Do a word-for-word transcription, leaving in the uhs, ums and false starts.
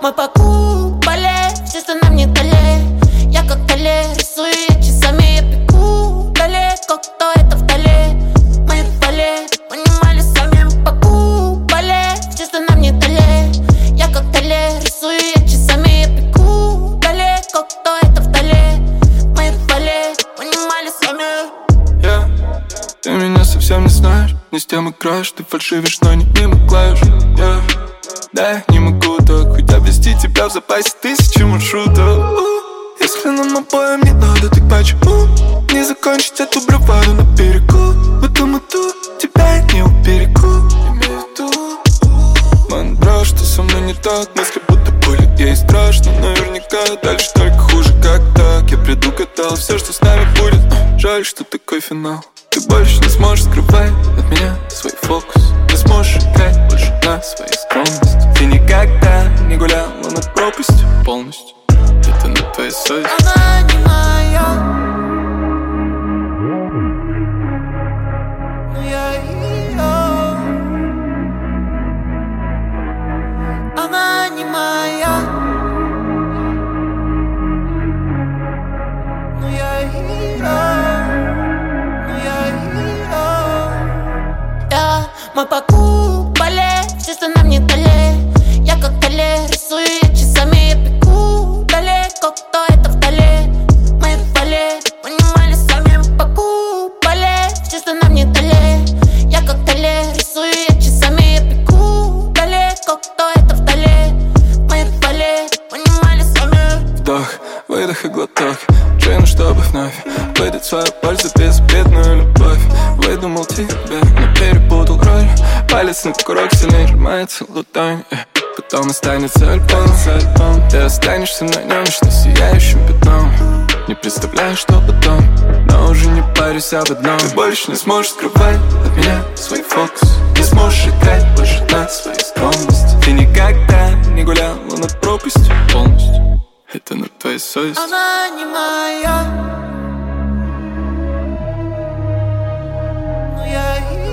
мы покупали все, что нам не дали. Я как Дали, рисую я часами, я бегу далеко, кто это вдали. Мы рвали, понимали сами, мы покупали все, что нам не дали. Я как Дали, рисую я часами, я бегу далеко, кто это вдали. Мы рвали, понимали сами. Yeah. Ты меня совсем не знаешь, не с тем играешь. Ты фальшивишь, но не мимо клавиш. Yeah. Да, я не могу так, хотя вести тебя в запасе тысячи маршрутов. Если нам обоим не надо, так почему не закончить эту браваду на берегу? В этом иду, тебя я не уберегу. Имею в виду, ман, брат, что со мной не так. Мысли будто болит, ей страшно наверняка. Дальше только хуже, как так. Я предугадал все, что с нами будет. Жаль, что такой финал. Ты больше не сможешь скрывать от меня свой фокус. Не сможешь играть больше на своей скромности. Ты никогда не гуляла над пропастью полностью. Это на твоей совести. Она не моя, но я ее. Она не моя, но я ее. Мы покупали все, что нам не дали. Я как Дали, рисую я часами, я бегу далеко, кто это вдали. Мы рвали, понимали сами, мы покупали все, что нам не дали. Я как Дали, рисую я часами, я бегу далеко, кто это вдали. Мы рвали, понимали сами. Вдох, выдох и глоток, джин, чтобы вновь выдать свою пользу, безбедную любовь. Выдумал тебя, но перепутал роль. Палец на курок сильнее сжимается ладонь. Потом останется альбом. Ты останешься на нем вечно сияющим пятном. Не представляю, что потом, но уже не парюсь об одном. Ты больше не сможешь скрывать от меня свой фокус. Не сможешь играть больше на своей скромности. Ты никогда не гуляла над пропастью полностью. Это на твоей совести. Она не моя, но я ее.